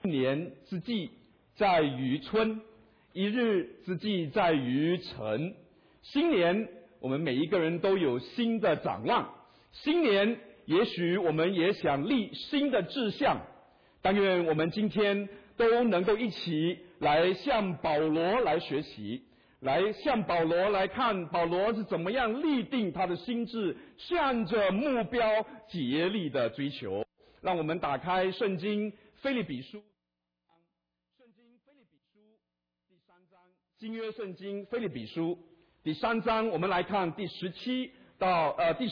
年之计在于春，一日之计在于晨。新年，我们每一个人都有新的展望。新年，也许我们也想立新的志向。但愿我们今天都能够一起来向保罗来学习，来向保罗来看保罗是怎么样立定他的心志，向着目标竭力的追求。让我们打开圣经腓立比书，圣经腓立比书第3章，新约圣经腓立比书第3章，我们来看第12到第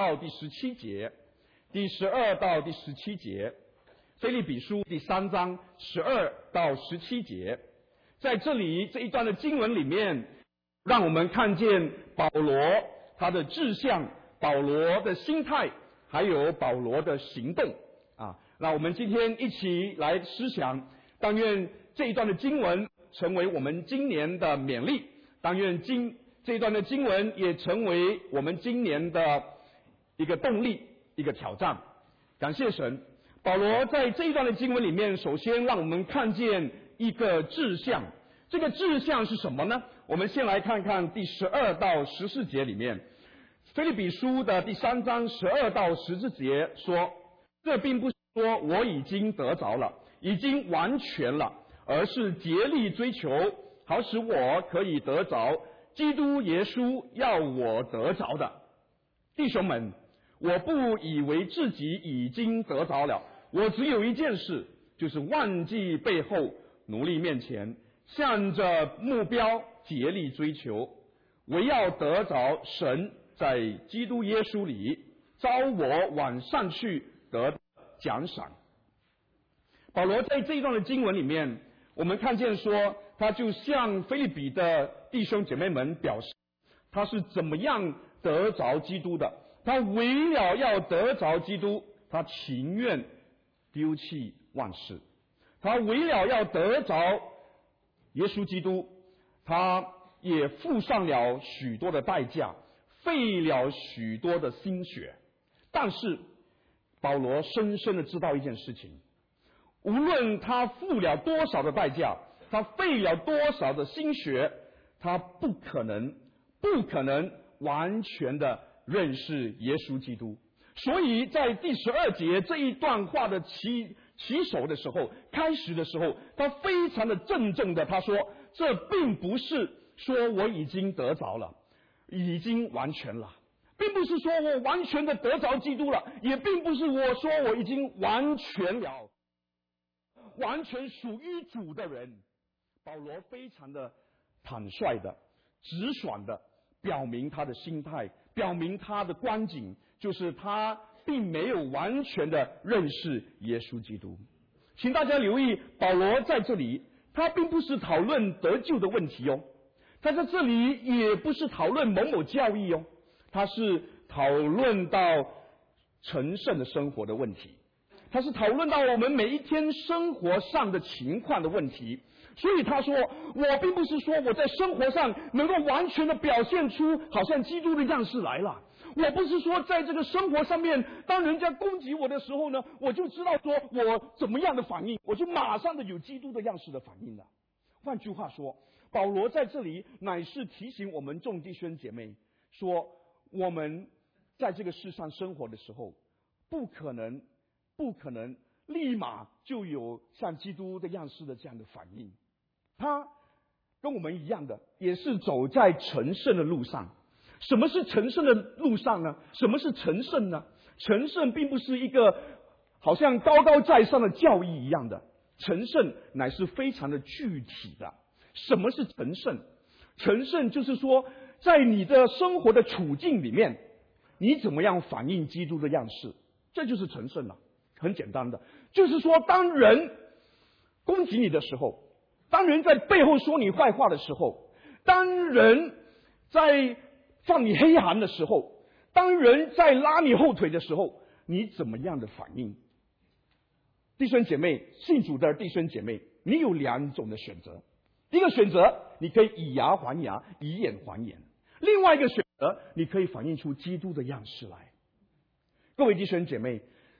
17节，第12到第17节。腓立比书第3章12到17节，在这里这一段的经文里面，让我们看见保罗他的志向，保罗的心态，还有保罗的行动啊。那我们今天一起来思想，但愿这一段的经文成为我们今年的勉励，但愿这一段的经文也成为我们今年的一个动力，一个挑战。感谢神。保罗在这一段的经文里面，首先让我们看见一个志向。这个志向是什么呢？我们先来看看第12到14节里面，腓立比书的第3章12到14节说，这并不是说我已经得着了，已经完全了，而是竭力追求，好使我可以得着基督耶稣要我得着的。弟兄们，我不以为自己已经得着了，我只有一件事，就是忘记背后，努力面前，向着目标竭力追求，唯要得着神在基督耶稣里招我往上去得奖赏。保罗在这一段的经文里面，我们看见说，他就向腓立比的弟兄姐妹们表示，他是怎么样得着基督的。他为了要得着基督，他情愿丢弃万事。他为了要得着耶稣基督，他也付上了许多的代价，费了许多的心血。但是保罗深深的知道一件事情，无论他付了多少的代价，他费了多少的心血，他不可能完全的认识耶稣基督。所以在第12节这一段话的起手的时候，开始的时候，他非常的郑重的他说，这并不是说我已经得着了，已经完全了，并不是说我完全的得着基督了，也并不是我说我已经完全了，完全属于主的人。保罗非常的坦率的、直爽的表明他的心态，表明他的光景，就是他并没有完全的认识耶稣基督。请大家留意，保罗在这里他并不是讨论得救的问题哦，他在这里也不是讨论某某教义哦，他是讨论到成圣的生活的问题，他是讨论到我们每一天生活上的情况的问题。所以他说，我并不是说我在生活上能够完全的表现出好像基督的样式来了，我不是说在这个生活上面，当人家攻击我的时候呢，我就知道说我怎么样的反应，我就马上的有基督的样式的反应了。换句话说，保罗在这里乃是提醒我们众弟兄姐妹说，我们在这个世上生活的时候，不可能立马就有像基督的样式的这样的反应。他跟我们一样的，也是走在成圣的路上。什么是成圣的路上呢？什么是成圣呢？成圣并不是一个好像高高在上的教义一样的，成圣乃是非常的具体的。什么是成圣？成圣就是说，在你的生活的处境里面，你怎么样反映基督的样式，这就是成圣了。很简单的，就是说，当人攻击你的时候，当人在背后说你坏话的时候，当人在放你黑函的时候，当人在拉你后腿的时候，你怎么样的反应？弟兄姐妹，信主的弟兄姐妹，你有2种的选择。一个选择，你可以以牙还牙，以眼还眼；另外一个选择，你可以反映出基督的样式来。各位弟兄姐妹，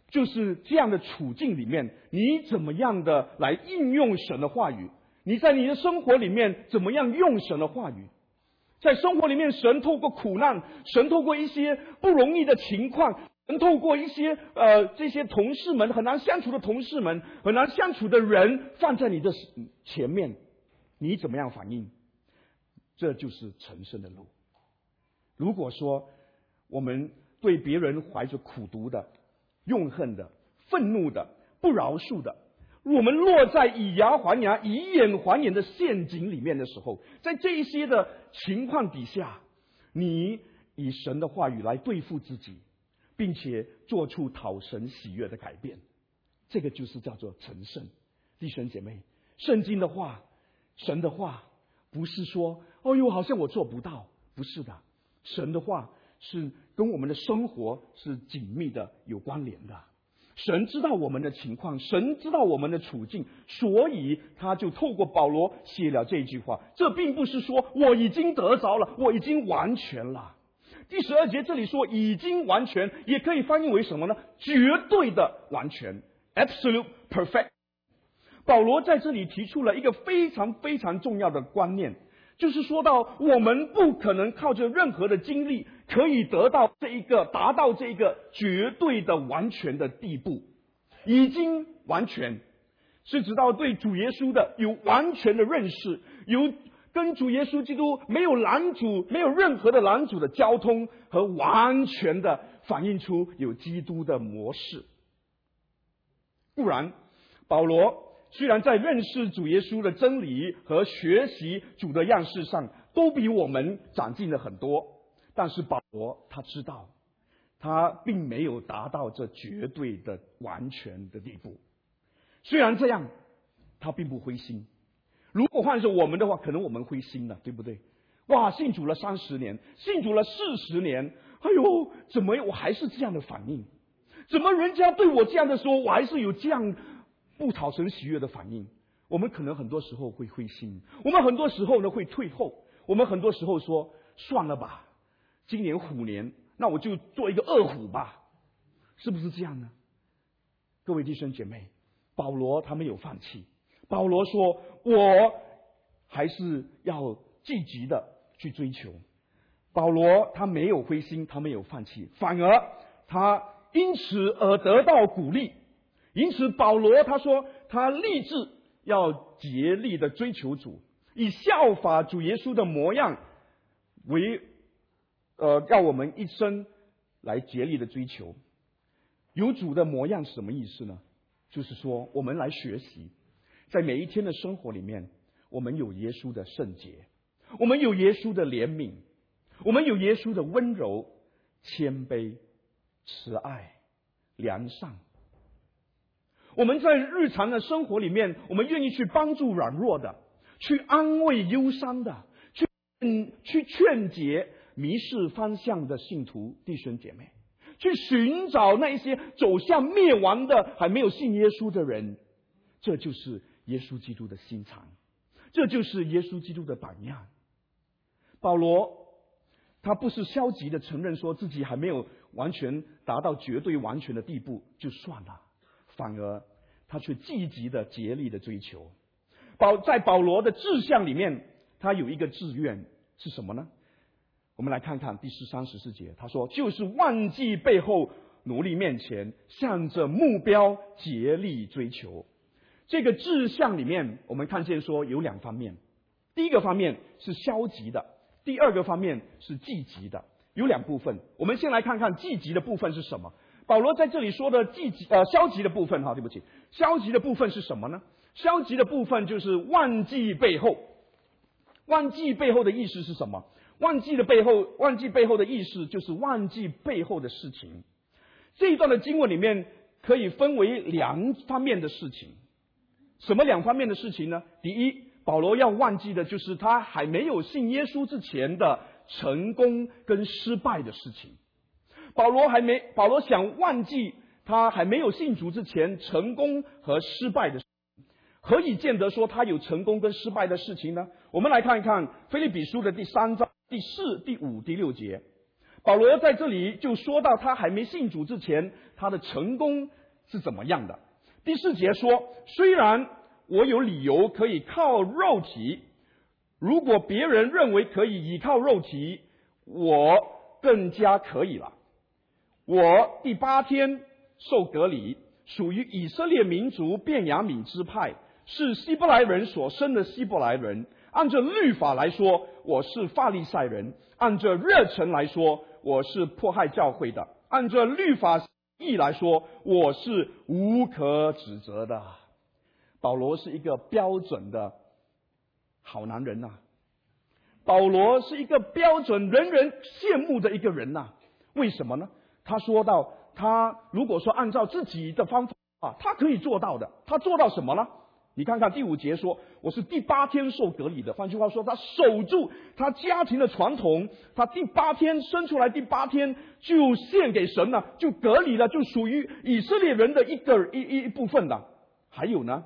就是这样的处境里面，你怎么样的来应用神的话语？你在你的生活里面怎么样用神的话语？在生活里面，神透过苦难，神透过一些不容易的情况，神透过一些这些同事们很难相处的同事们，很难相处的人放在你的前面，你怎么样反应？这就是成圣的路。如果说我们对别人怀着苦毒的、怨恨的、愤怒的、不饶恕的，我们落在以牙还牙、以眼还眼的陷阱里面的时候，在这一些的情况底下，你以神的话语来对付自己，并且做出讨神喜悦的改变，这个就是叫做成圣。弟兄姐妹，圣经的话，神的话不是说哎呦好像我做不到，不是的，神的话是跟我们的生活是紧密的有关联的。神知道我们的情况，神知道我们的处境，所以他就透过保罗写了这句话。这并不是说我已经得着了，我已经完全了。第12节这里说已经完全，也可以翻译为什么呢？绝对的完全 ，absolute perfect。保罗在这里提出了一个非常非常重要的观念，就是说到我们不可能靠着任何的经历可以达到这一个绝对的完全的地步。已经完全是指到对主耶稣的有完全的认识，有跟主耶稣基督没有任何的拦阻的交通，和完全的反映出有基督的模式。固然保罗虽然在认识主耶稣的真理和学习主的样式上都比我们长进了很多，但是保罗他知道他并没有达到这绝对的完全的地步。虽然这样，他并不灰心。如果换成我们的话，可能我们灰心了，对不对？哇，信主了30年，信主了40年，哎呦，怎么我还是这样的反应？怎么人家对我这样的说，我还是有这样不讨神喜悦的反应？我们可能很多时候会灰心，我们很多时候呢会退后，我们很多时候说算了吧，今年虎年，那我就做一个恶虎吧，是不是这样呢？各位弟兄姐妹，保罗他没有放弃，保罗说我还是要积极的去追求。保罗他没有灰心，他没有放弃，反而他因此而得到鼓励。因此保罗他说他立志要竭力的追求主，以效法主耶稣的模样为要我们一生来竭力的追求。有主的模样是什么意思呢？就是说我们来学习，在每一天的生活里面，我们有耶稣的圣洁，我们有耶稣的怜悯，我们有耶稣的温柔、谦卑、慈爱、良善。我们在日常的生活里面，我们愿意去帮助软弱的，去安慰忧伤的，去劝解迷失方向的信徒弟兄姐妹，去寻找那些走向灭亡的还没有信耶稣的人。这就是耶稣基督的心肠，这就是耶稣基督的榜样。保罗他不是消极的承认说自己还没有完全达到绝对完全的地步就算了，反而他却积极的竭力的追求。在保罗的志向里面，他有一个志愿是什么呢？我们来看看第13、14节，他说就是忘记背后，努力面前，向着目标竭力追求。这个志向里面我们看见说有2方面，第一个方面是消极的，第二个方面是积极的，有2部分。我们先来看看积极的部分是什么。保罗在这里说的消极的部分，对不起，消极的部分是什么呢？消极的部分就是忘记背后。忘记背后的意思是什么？忘记背后的意思就是忘记背后的事情。这一段的经文里面可以分为2方面的事情。什么2方面的事情呢？第一，保罗要忘记的就是他还没有信耶稣之前的成功跟失败的事情。保罗想忘记他还没有信主之前成功和失败的事情。何以见得说他有成功跟失败的事情呢？我们来看一看腓立比书的第3章第4、第5、第6节。保罗在这里就说到他还没信主之前他的成功是怎么样的。第4节说，虽然我有理由可以靠肉体，如果别人认为可以依靠肉体，我更加可以了。我第8天受隔离，属于以色列民族便雅悯支派，是希伯来人所生的希伯来人。按照律法来说，我是法利赛人；按照热忱来说，我是迫害教会的；按照律法义来说，我是无可指责的。保罗是一个标准的好男人呐、保罗是一个标准人人羡慕的一个人呐、为什么呢？他说到，他如果说按照自己的方法他可以做到的。他做到什么呢？你看看第5节说，我是第8天受隔离的。换句话说，他守住他家庭的传统，他第8天生出来，第8天就献给神了，就隔离了，就属于以色列人的一部分了。还有呢，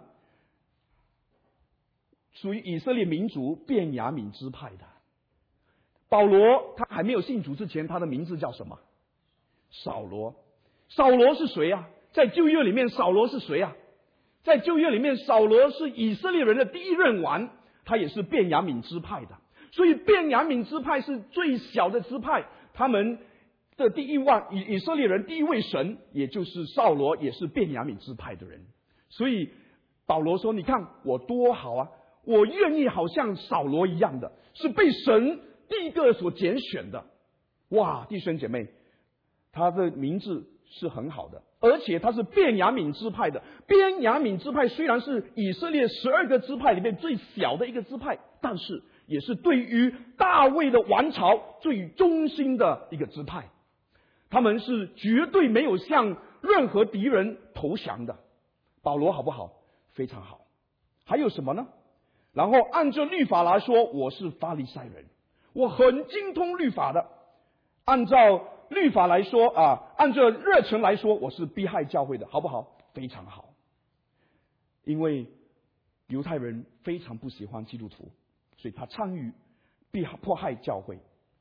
属于以色列民族便雅悯支派的。保罗他还没有信主之前，他的名字叫什么？扫罗。扫罗是谁啊？在旧约里面，扫罗是谁啊？在旧约里面，扫罗是以色列人的第1任王，他也是便雅悯支派的。所以便雅悯支派是最小的支派，他们的以色列人第1位神，也就是扫罗，也是便雅悯支派的人。所以保罗说，你看我多好啊，我愿意好像扫罗一样的，是被神第一个所拣选的。哇，弟兄姐妹，他的名字是很好的，而且他是便雅悯支派的。便雅悯支派虽然是以色列12个支派里面最小的一个支派，但是也是对于大卫的王朝最忠心的一个支派。他们是绝对没有向任何敌人投降的。保罗好不好？非常好。还有什么呢？然后按照律法来说，我是法利赛人，我很精通律法的。按照律法来说按照热忱来说，我是迫害教会的，好不好？非常好。因为犹太人非常不喜欢基督徒，所以他参与迫害教会。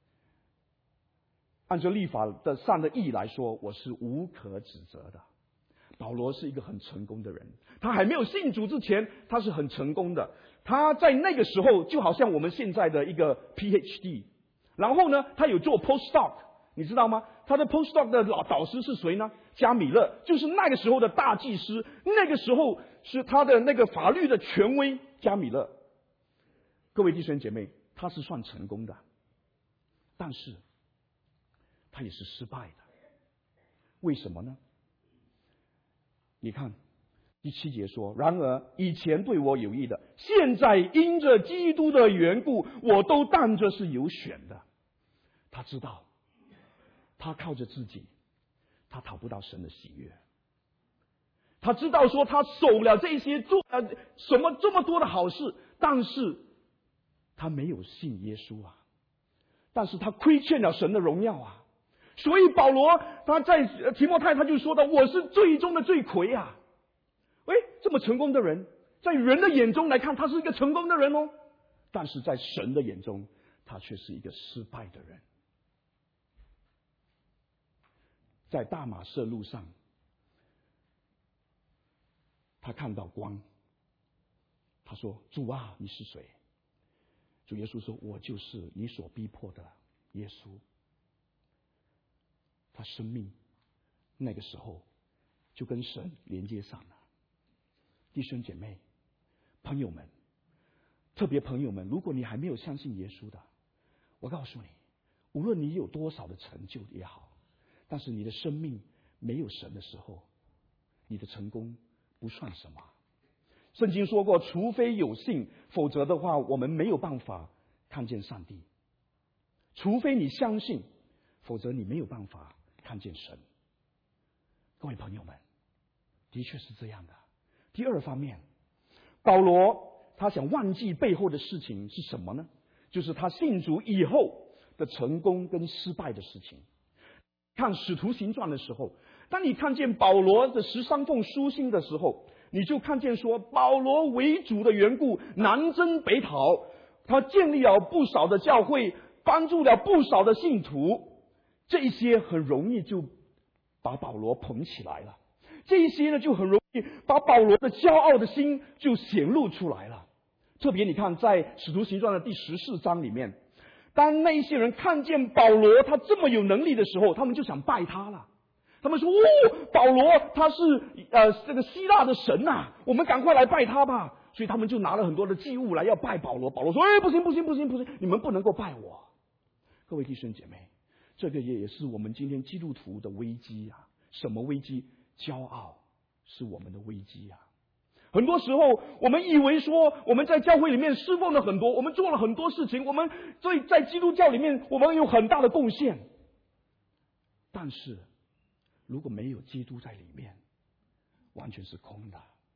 按照律法的上的义来说，我是无可指责的。保罗是一个很成功的人，他还没有信主之前，他是很成功的。他在那个时候就好像我们现在的一个 PhD， 然后呢，他有做 postdoc， 你知道吗？他的 postdoc 的导师是谁呢？加米勒，就是那个时候的大祭司，那个时候是他的那个法律的权威，加米勒。各位弟兄姐妹，他是算成功的，但是他也是失败的。为什么呢？你看第7节说，然而以前对我有益的，现在因着基督的缘故，我都当作是有选的。他知道他靠着自己，他讨不到神的喜悦。他知道说他守了这些做什么这么多的好事，但是他没有信耶稣啊，但是他亏欠了神的荣耀啊。所以保罗他在提摩太他就说到，我是最终的罪魁啊。这么成功的人，在人的眼中来看，他是一个成功的人哦，但是在神的眼中，他却是一个失败的人。在大马色路上，他看到光，他说，主啊，你是谁？主耶稣说，我就是你所逼迫的耶稣。他生命那个时候就跟神连接上了。弟兄姐妹朋友们，特别朋友们，如果你还没有相信耶稣的，我告诉你，无论你有多少的成就也好，但是你的生命没有神的时候，你的成功不算什么。圣经说过，除非有信，否则的话我们没有办法看见上帝。除非你相信，否则你没有办法看见神。各位朋友们，的确是这样的。第二方面，保罗他想忘记背后的事情是什么呢？就是他信主以后的成功跟失败的事情。看使徒行传的时候，当你看见保罗的13封书信的时候，你就看见说，保罗为主的缘故，南征北讨，他建立了不少的教会，帮助了不少的信徒，这些很容易就把保罗捧起来了。 这些呢就很容易把保罗的骄傲的心就显露出来了。特别你看在使徒行传的第14章里面，当那些人看见保罗他这么有能力的时候，他们就想拜他了。他们说：保罗他是这个希腊的神啊，我们赶快来拜他吧。所以他们就拿了很多的祭物来要拜保罗。保罗说：不行，你们不能够拜我。各位弟兄姐妹，这个也是我们今天基督徒的危机啊。什么危机？骄傲是我们的危机啊。很多时候我们以为说我们在教会里面侍奉了很多，我们做了很多事情，我们在基督教里面我们有很大的贡献，但是如果没有基督在里面，完全是空的。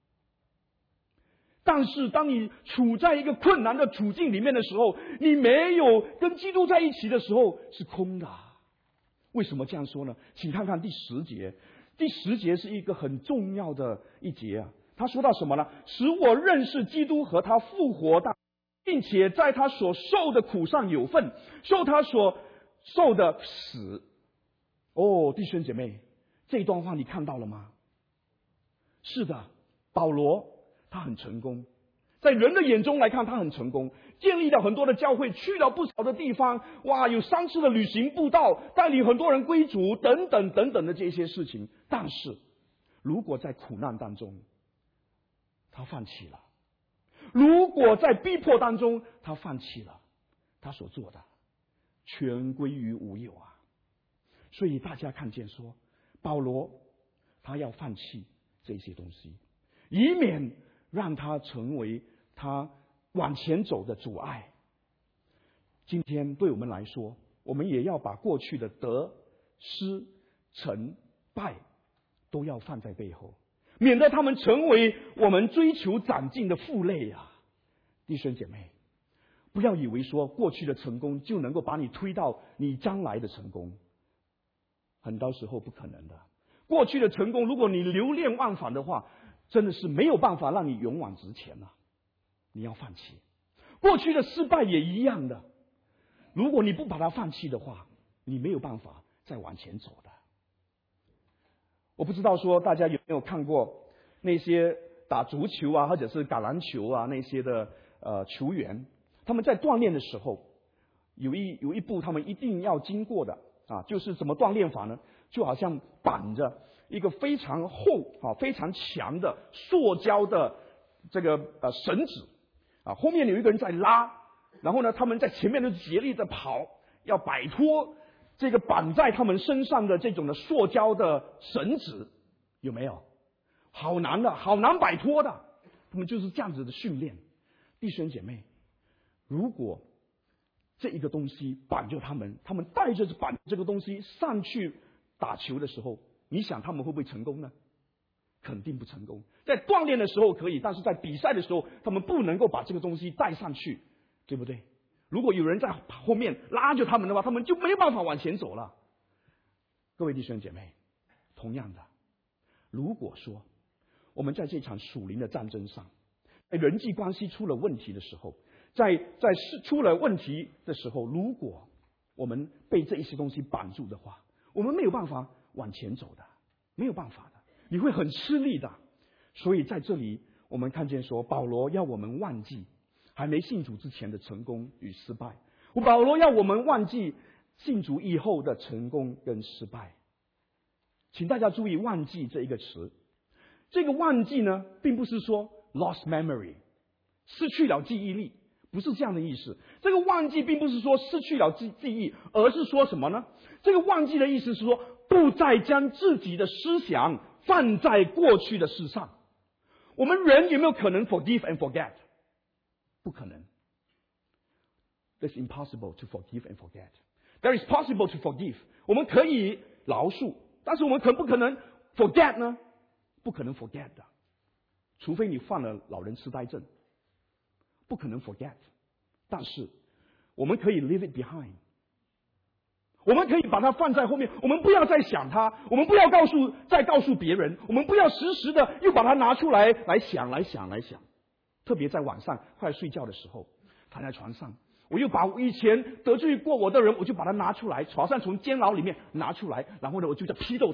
但是当你处在一个困难的处境里面的时候，你没有跟基督在一起的时候，是空的。为什么这样说呢？请看看第10节。第10节是一个很重要的一节啊。他说到什么呢？使我认识基督和他复活的，并且在他所受的苦上有份，受他所受的死。弟兄姐妹，这一段话你看到了吗？是的，保罗他很成功，在人的眼中来看他很成功，建立了很多的教会，去了不少的地方，有3次的旅行布道，带领很多人归主等等等等的这些事情。但是如果在苦难当中他放弃了，如果在逼迫当中他放弃了，他所做的全归于无有啊。所以大家看见说，保罗他要放弃这些东西，以免让他成为他往前走的阻碍。今天对我们来说，我们也要把过去的得失成败都要放在背后，免得他们成为我们追求长进的负累啊。弟兄姐妹，不要以为说过去的成功就能够把你推到你将来的成功，很多时候不可能的。过去的成功，如果你留恋忘返的话，真的是没有办法让你勇往直前了。你要放弃。过去的失败也一样的，如果你不把它放弃的话，你没有办法再往前走的。我不知道说大家有没有看过那些打足球啊，或者是橄榄球啊那些的球员，他们在锻炼的时候，有一步他们一定要经过的啊，就是怎么锻炼法呢？就好像绑着一个非常厚非常强的塑胶的这个绳子啊，后面有一个人在拉，然后呢他们在前面就竭力的跑，要摆脱这个绑在他们身上的这种的塑胶的绳子，有没有？好难的，好难摆脱的。他们就是这样子的训练。弟兄姐妹，如果这一个东西绑着他们，他们带着绑这个东西上去打球的时候，你想他们会不会成功呢？肯定不成功。在锻炼的时候可以，但是在比赛的时候，他们不能够把这个东西带上去，对不对？如果有人在后面拉着他们的话，他们就没有办法往前走了。各位弟兄姐妹，同样的，如果说我们在这场属灵的战争上，在人际关系出了问题的时候，在出了问题的时候，如果我们被这一些东西绑住的话，我们没有办法往前走的，没有办法的，你会很吃力的。所以在这里我们看见说，保罗要我们忘记还没信主之前的成功与失败，保罗要我们忘记信主以后的成功跟失败。请大家注意忘记这一个词，这个忘记呢并不是说 lost memory 失去了记忆力，不是这样的意思。这个忘记并不是说失去了记忆，而是说什么呢？这个忘记的意思是说，不再将自己的思想放在过去的事上。我们人有没有可能 forgive and forget？ 不可能。It's impossible to forgive and forget. There is possible to forgive. 我们可以饶恕，但是我们不可能 forget 呢？不可能 forget 的，除非你犯了老人痴呆症，不可能 forget。但是我们可以 leave it behind。我们可以把它放在后面，我们不要再想它，我们不要再告诉别人，我们不要时时的又把它拿出来想。特别在晚上快睡觉的时候，躺在床上，我又把以前得罪过我的人，我就把它拿出来，好像从监牢里面拿出来，然后呢，我就在批斗他，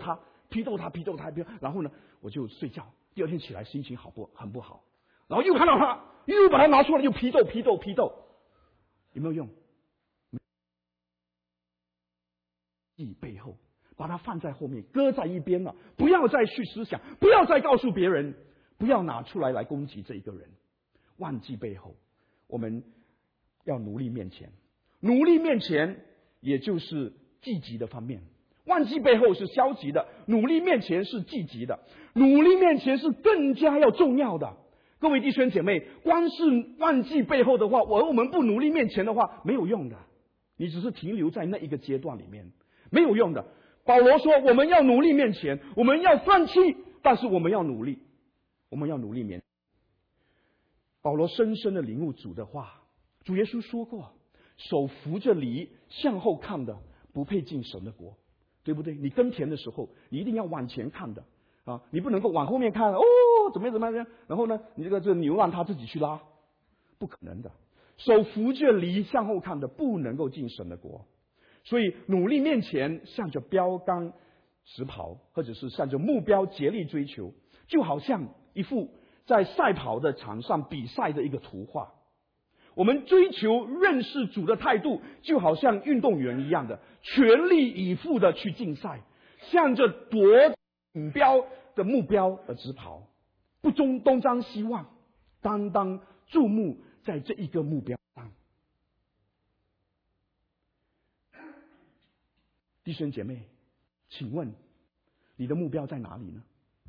批斗他，然后呢，我就睡觉。第二天起来心情很不好，然后又看到他，又把他拿出来，又批斗，有没有用？背后把它放在后面，搁在一边了，不要再去思想，不要再告诉别人，不要拿出来攻击这一个人。忘记背后，我们要努力面前。努力面前也就是积极的方面，忘记背后是消极的，努力面前是积极的，努力面前是更加要重要的。各位弟兄姐妹，光是忘记背后的话，我们不努力面前的话，没有用的。你只是停留在那一个阶段里面，没有用的。保罗说，我们要努力面前，我们要放弃，但是我们要努力面前。保罗深深的领悟主的话，主耶稣说过，手扶着犁向后看的不配进神的国，对不对？你耕田的时候，你一定要往前看的啊，你不能够往后面看，怎么样，然后呢，你这牛让他自己去拉，不可能的。手扶着犁向后看的不能够进神的国。所以努力面前向着标杆直跑，或者是向着目标竭力追求，就好像一幅在赛跑的场上比赛的一个图画。我们追求认识主的态度，就好像运动员一样的全力以赴的去竞赛，向着夺锦标的目标而直跑，不东张西望，单单注目在这一个目标上。弟兄姐妹，请问你的目标在哪里呢？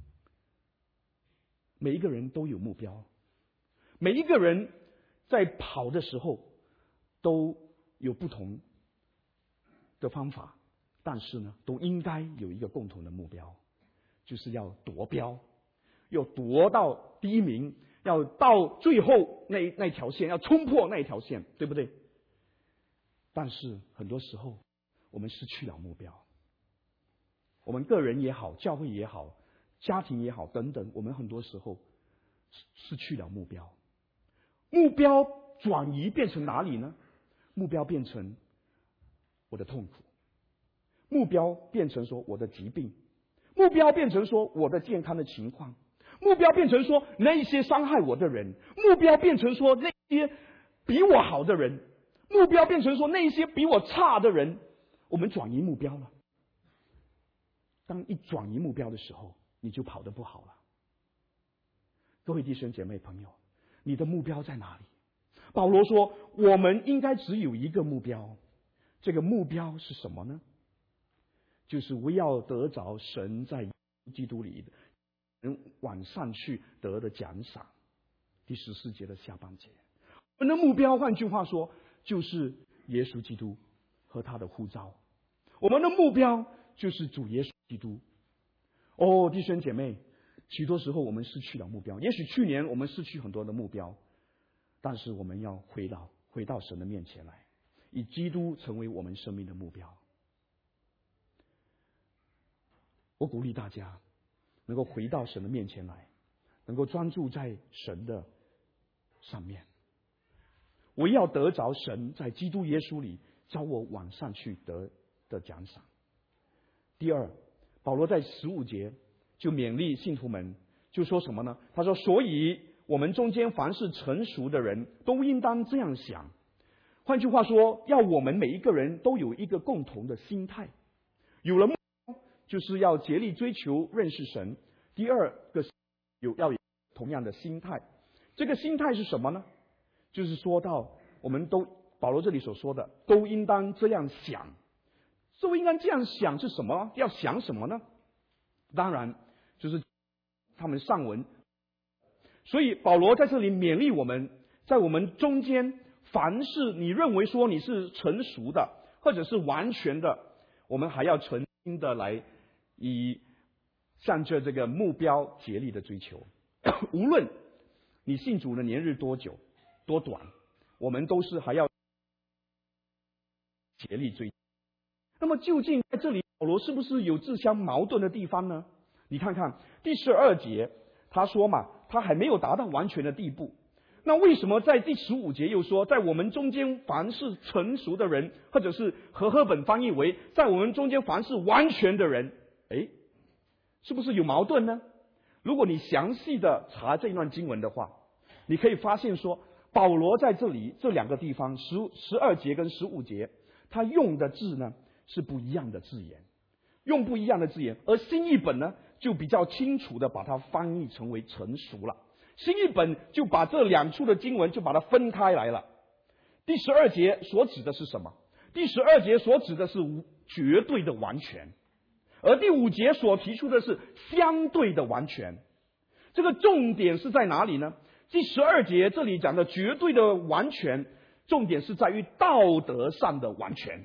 每一个人都有目标，每一个人在跑的时候都有不同的方法，但是呢，都应该有一个共同的目标，就是要夺标，要夺到第一名，要到最后那条线，要冲破那条线，对不对？但是很多时候我们失去了目标，我们个人也好，教会也好，家庭也好等等，我们很多时候失去了目标。目标转移变成哪里呢？目标变成我的痛苦，目标变成说我的疾病，目标变成说我的健康的情况，目标变成说那些伤害我的人，目标变成说那些比我好的人，目标变成说那些比我差的人。我们转移目标了。当一转移目标的时候，你就跑得不好了。各位弟兄姐妹朋友，你的目标在哪里？保罗说，我们应该只有一个目标。这个目标是什么呢？就是为要得着神在基督里往上去得的奖赏。第14节的下半节，我们的目标，换句话说，就是耶稣基督和他的呼召。我们的目标就是主耶稣基督。弟兄姐妹，许多时候我们失去了目标。也许去年我们失去很多的目标，但是我们要回到神的面前来，以基督成为我们生命的目标。我鼓励大家能够回到神的面前来，能够专注在神的上面。我要得着神在基督耶稣里叫我往上去得的奖赏。第二，保罗在15节就勉励信徒们，就说什么呢？他说，所以我们中间凡是成熟的人都应当这样想。换句话说，要我们每一个人都有一个共同的心态。有了目标，就是要竭力追求认识神。第二个要有同样的心态。这个心态是什么呢？就是说到保罗这里所说的都应当这样想。都应该这样想是什么？要想什么呢？当然就是他们上文。所以保罗在这里勉励我们，在我们中间，凡是你认为说你是成熟的或者是完全的，我们还要存心的来向着这个目标竭力的追求。无论你信主的年日多久多短，我们都是还要竭力追求。那么究竟在这里保罗是不是有自相矛盾的地方呢？你看看第12节，他说嘛，他还没有达到完全的地步。那为什么在第15节又说，在我们中间凡是成熟的人，或者是和合本翻译为在我们中间凡是完全的人？ 是不是有矛盾呢？如果你详细的查这一段经文的话，你可以发现说，保罗在这里这两个地方12节跟15节，他用的字呢是不一样的字眼，用不一样的字眼，而新译本呢就比较清楚的把它翻译成为成熟了。新译本就把这两处的经文就把它分开来了。第12节所指的是什么？第12节所指的是绝对的完全，而第5节所提出的是相对的完全。这个重点是在哪里呢？第12节这里讲的绝对的完全，重点是在于道德上的完全，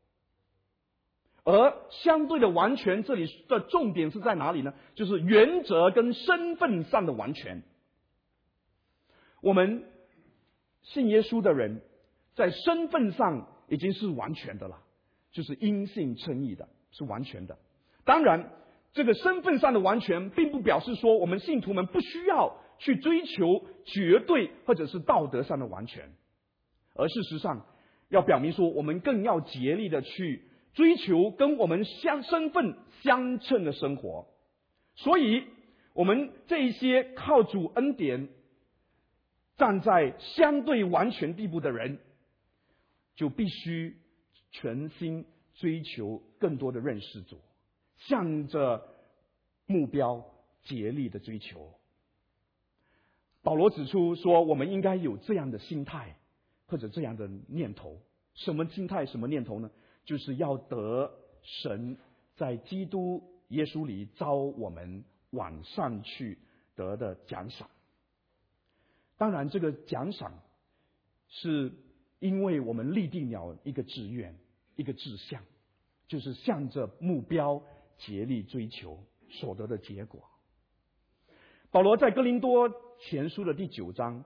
而相对的完全这里的重点是在哪里呢？就是原则跟身份上的完全。我们信耶稣的人在身份上已经是完全的了，就是因信称义的，是完全的。当然这个身份上的完全并不表示说我们信徒们不需要去追求绝对或者是道德上的完全，而事实上要表明说我们更要竭力的去追求跟我们身份相称的生活。所以我们这一些靠主恩典站在相对完全地步的人，就必须全心追求更多的认识主，向着目标竭力的追求。保罗指出说，我们应该有这样的心态或者这样的念头。什么心态什么念头呢？就是要得神在基督耶稣里召我们往上去得的奖赏。当然这个奖赏是因为我们立定了一个志愿，一个志向，就是向着目标竭力追求所得的结果。保罗在哥林多前书的第9章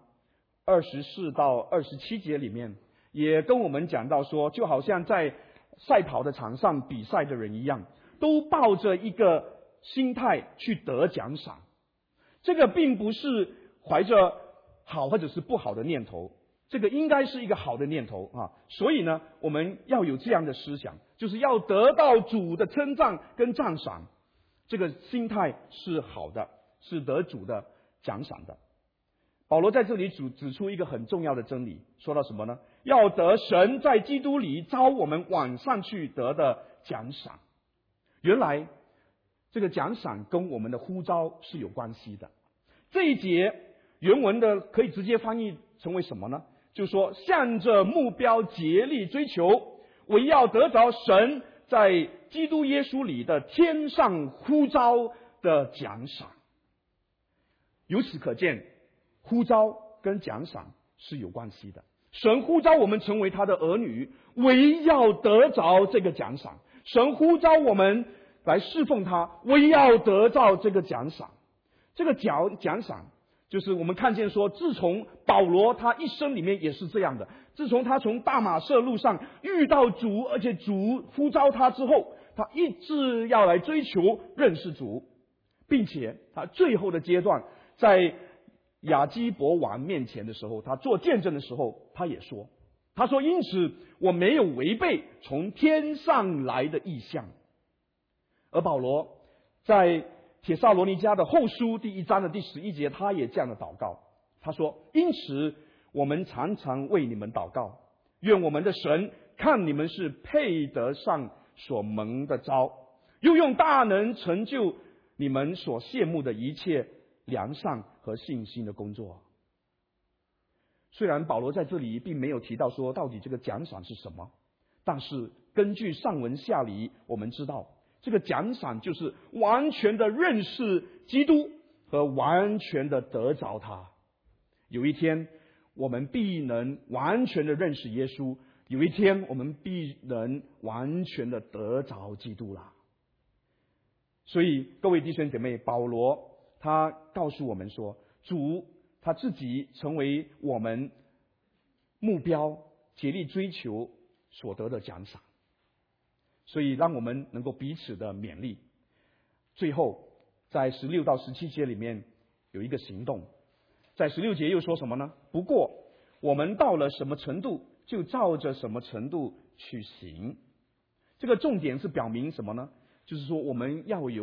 24到27节里面也跟我们讲到说，就好像在赛跑的场上比赛的人一样，都抱着一个心态去得奖赏。这个并不是怀着好或者是不好的念头，这个应该是一个好的念头啊。所以呢，我们要有这样的思想，就是要得到主的称赞跟赞赏，这个心态是好的，是得主的奖赏的。保罗在这里指出一个很重要的真理，说到什么呢？要得神在基督里召我们往上去得的奖赏。原来这个奖赏跟我们的呼召是有关系的。这一节原文的可以直接翻译成为什么呢？就是说向着目标竭力追求，为要得着神在基督耶稣里的天上呼召的奖赏。由此可见，呼召跟奖赏是有关系的。神呼召我们成为他的儿女，为要得着这个奖赏。神呼召我们来侍奉他，为要得着这个奖赏。这个奖赏就是我们看见说，自从保罗他一生里面也是这样的，自从他从大马色路上遇到主，而且主呼召他之后，他一直要来追求认识主，并且他最后的阶段在亚基伯王面前的时候，他做见证的时候，他也说，他说因此我没有违背从天上来的意象。而保罗在帖撒罗尼迦的后书第1章的第11节，他也这样的祷告，他说因此我们常常为你们祷告，愿我们的神看你们是配得上所蒙的召，又用大能成就你们所羡慕的一切良善和信心的工作。虽然保罗在这里并没有提到说到底这个奖赏是什么，但是根据上文下理，我们知道这个奖赏就是完全的认识基督和完全的得着他。有一天我们必能完全的认识耶稣，有一天我们必能完全的得着基督了。所以各位弟兄姐妹，保罗他告诉我们说，主他自己成为我们目标竭力追求所得的奖赏，所以让我们能够彼此的勉励。最后在16到17节里面有一个行动，在16节又说什么呢？不过我们到了什么程度，就照着什么程度去行。这个重点是表明什么呢？就是说我们要有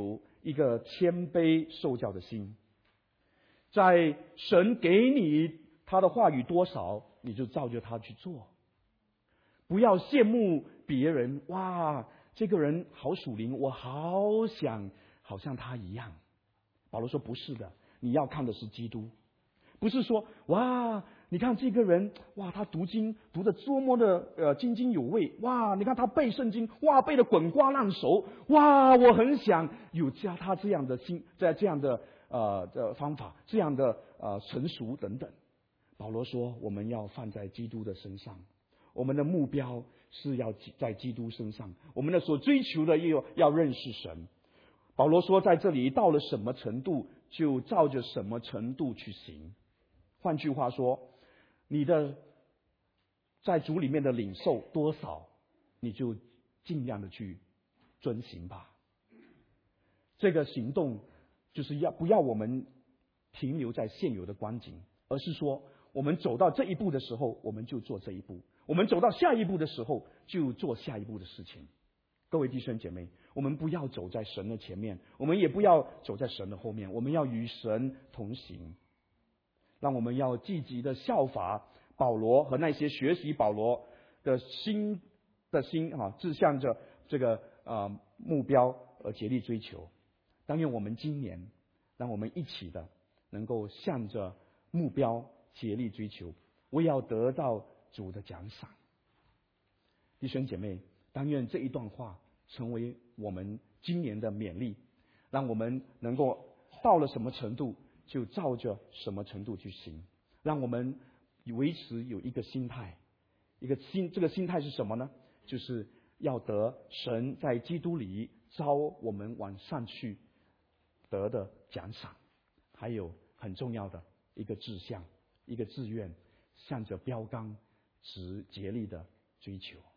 一个谦卑受教的心。在神给你他的话语多少，你就照着他去做。不要羡慕别人，哇，这个人好属灵，我好想好像他一样。保罗说不是的，你要看的是基督。不是说哇，你看这个人哇，他读经读得多么的津津有味，哇，你看他背圣经，哇，背得滚瓜烂熟，哇，我很想有他这样的心，这样的方法，这样的成熟等等。保罗说我们要放在基督的身上，我们的目标是要在基督身上，我们的所追求的又要认识神。保罗说在这里到了什么程度就照着什么程度去行。换句话说，你的在主里面的领受多少，你就尽量的去遵行吧。这个行动就是不要我们停留在现有的光景，而是说我们走到这一步的时候，我们就做这一步；我们走到下一步的时候，就做下一步的事情。各位弟兄姐妹，我们不要走在神的前面，我们也不要走在神的后面，我们要与神同行。让我们要积极的效法保罗和那些学习保罗的心志向着这个目标而竭力追求。但愿我们今年，让我们一起的能够向着目标竭力追求，为要得到主的奖赏。弟兄姐妹，但愿这一段话成为我们今年的勉励，让我们能够到了什么程度就照着什么程度去行，让我们维持有一个心态，这个心态是什么呢？就是要得神在基督里招我们往上去得的奖赏，还有很重要的一个志向，一个志愿，向着标杆竭力的追求。